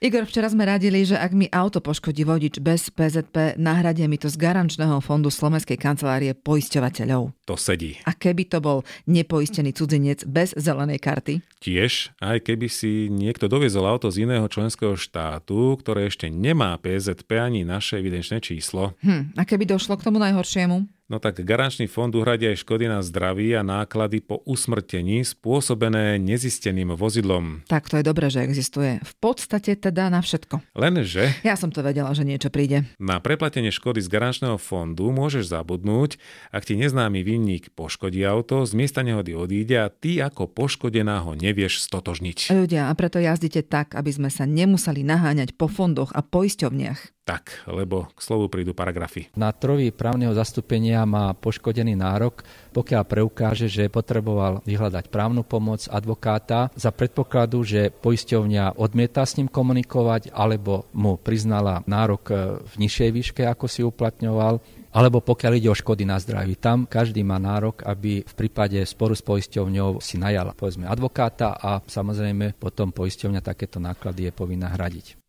Igor, včera sme radili, že ak mi auto poškodí vodič bez PZP, nahradia mi to z garančného fondu Slovenskej kancelárie poisťovateľov. To sedí. A keby to bol nepoistený cudzinec bez zelenej karty? Tiež, aj keby si niekto doviezol auto z iného členského štátu, ktoré ešte nemá PZP ani naše evidenčné číslo. A keby došlo k tomu najhoršiemu? No tak garančný fond uhradí aj škody na zdraví a náklady po usmrtení spôsobené nezisteným vozidlom. Tak to je dobré, že existuje. V podstate teda na všetko. Lenže Ja som to vedela, že niečo príde. na preplatenie škody z garančného fondu môžeš zabudnúť, ak ti neznámy vinník poškodí auto, z miesta nehody odíde a ty ako poškodená ho nevieš stotožniť. Ľudia, a preto jazdite tak, aby sme sa nemuseli naháňať po fondoch a poisťovniach. Tak, lebo k slovu prídu paragrafy. Na troví právneho zastúpenia má poškodený nárok, pokiaľ preukáže, že potreboval vyhľadať právnu pomoc advokáta za predpokladu, že poisťovňa odmieta s ním komunikovať alebo mu priznala nárok v nižšej výške, ako si uplatňoval, alebo pokiaľ ide o škody na zdraví. Tam každý má nárok, aby v prípade sporu s poisťovňou si najal povedzme advokáta a samozrejme potom poisťovňa takéto náklady je povinná hradiť.